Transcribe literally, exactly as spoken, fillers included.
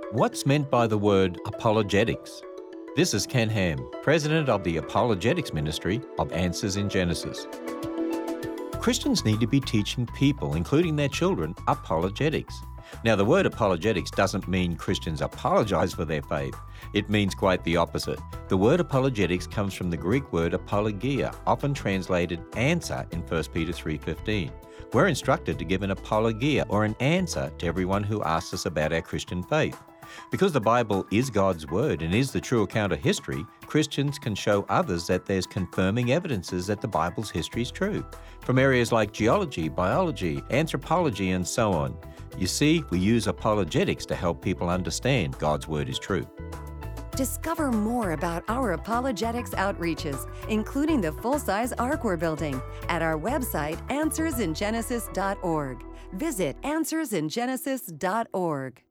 What's meant by the word apologetics? This is Ken Ham, President of the Apologetics Ministry of Answers in Genesis. Christians need to be teaching people, including their children, apologetics. Now, the word apologetics doesn't mean Christians apologize for their faith. It means quite the opposite. The word apologetics comes from the Greek word apologia, often translated answer in First Peter three fifteen. We're instructed to give an apologia, or an answer, to everyone who asks us about our Christian faith. Because the Bible is God's word and is the true account of history, Christians can show others that there's confirming evidences that the Bible's history is true, from areas like geology, biology, anthropology, and so on. You see, we use apologetics to help people understand God's word is true. Discover more about our apologetics outreaches, including the full-size Ark we're building, at our website, answers in genesis dot org. Visit answers in genesis dot org.